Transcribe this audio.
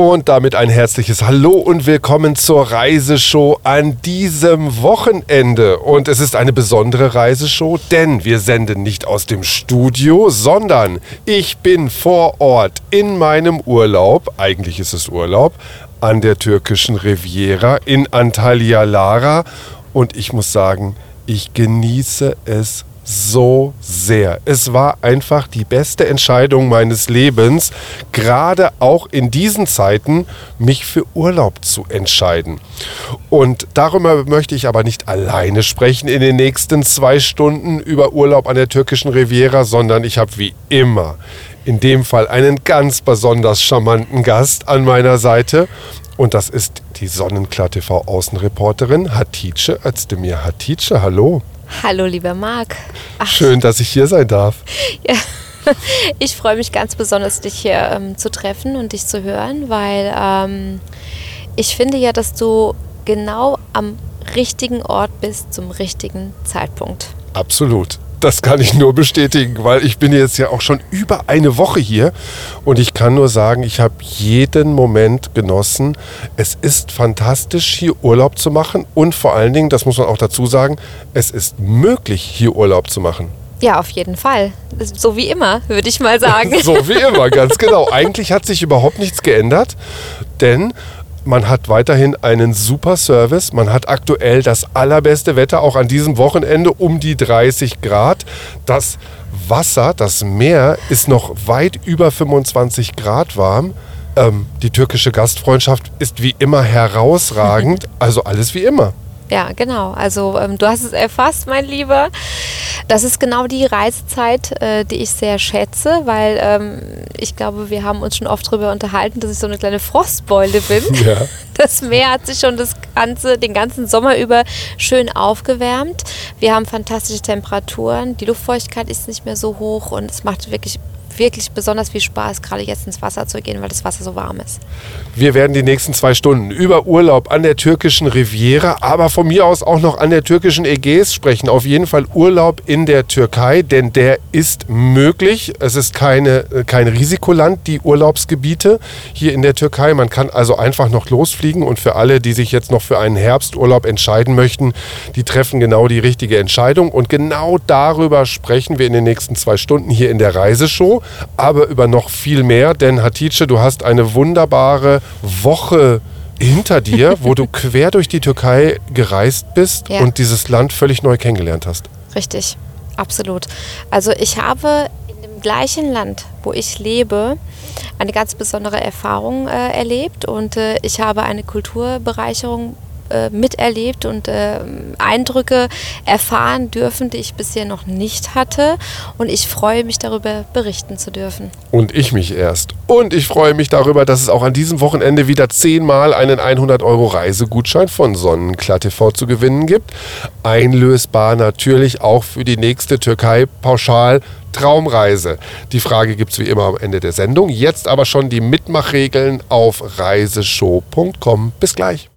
Und damit ein herzliches Hallo und willkommen zur Reiseshow an diesem Wochenende. Und es ist eine besondere Reiseshow, denn wir senden nicht aus dem Studio, sondern ich bin vor Ort in meinem Urlaub, eigentlich ist es Urlaub, an der türkischen Riviera in Antalya Lara. Und ich muss sagen, ich genieße es so sehr. Es war einfach die beste Entscheidung meines Lebens, gerade auch in diesen Zeiten, mich für Urlaub zu entscheiden. Und darüber möchte ich aber nicht alleine sprechen in den nächsten 2 Stunden über Urlaub an der türkischen Riviera, sondern ich habe wie immer in dem Fall einen ganz besonders charmanten Gast an meiner Seite. Und das ist die Sonnenklar TV Außenreporterin Hatice Özdemir. Hatice, hallo. Hallo, lieber Marc. Schön, dass ich hier sein darf. Ja, ich freue mich ganz besonders, dich hier zu treffen und dich zu hören, weil ich finde ja, dass du genau am richtigen Ort bist zum richtigen Zeitpunkt. Absolut. Das kann ich nur bestätigen, weil ich bin jetzt ja auch schon über eine Woche hier und ich kann nur sagen, ich habe jeden Moment genossen. Es ist fantastisch, hier Urlaub zu machen und vor allen Dingen, das muss man auch dazu sagen, es ist möglich, hier Urlaub zu machen. Ja, auf jeden Fall. So wie immer, würde ich mal sagen. So wie immer, ganz genau. Eigentlich hat sich überhaupt nichts geändert, denn man hat weiterhin einen super Service. Man hat aktuell das allerbeste Wetter, auch an diesem Wochenende um die 30 Grad. Das Wasser, das Meer ist noch weit über 25 Grad warm. Die türkische Gastfreundschaft ist wie immer herausragend. Also alles wie immer. Ja, genau. Also du hast es erfasst, mein Lieber. Das ist genau die Reisezeit, die ich sehr schätze, weil ich glaube, wir haben uns schon oft darüber unterhalten, dass ich so eine kleine Frostbeule bin. Ja. Das Meer hat sich schon den ganzen Sommer über schön aufgewärmt. Wir haben fantastische Temperaturen, die Luftfeuchtigkeit ist nicht mehr so hoch und es macht wirklich besonders viel Spaß, gerade jetzt ins Wasser zu gehen, weil das Wasser so warm ist. Wir werden die nächsten 2 Stunden über Urlaub an der türkischen Riviera, aber von mir aus auch noch an der türkischen Ägäis sprechen. Auf jeden Fall Urlaub in der Türkei, denn der ist möglich. Es ist kein Risikoland, die Urlaubsgebiete hier in der Türkei. Man kann also einfach noch losfliegen und für alle, die sich jetzt noch für einen Herbsturlaub entscheiden möchten, die treffen genau die richtige Entscheidung. Und genau darüber sprechen wir in den nächsten 2 Stunden hier in der Reiseshow. Aber über noch viel mehr, denn Hatice, du hast eine wunderbare Woche hinter dir, wo du quer durch die Türkei gereist bist und dieses Land völlig neu kennengelernt hast. Richtig, absolut. Also ich habe in dem gleichen Land, wo ich lebe, eine ganz besondere Erfahrung erlebt und ich habe eine Kulturbereicherung miterlebt und Eindrücke erfahren dürfen, die ich bisher noch nicht hatte. Und ich freue mich darüber, berichten zu dürfen. Und ich mich erst. Und ich freue mich darüber, dass es auch an diesem Wochenende wieder 10-mal einen 100€ Reisegutschein von Sonnenklar TV zu gewinnen gibt. Einlösbar natürlich auch für die nächste Türkei-Pauschal Traumreise. Die Frage gibt es wie immer am Ende der Sendung. Jetzt aber schon die Mitmachregeln auf reiseshow.com. Bis gleich.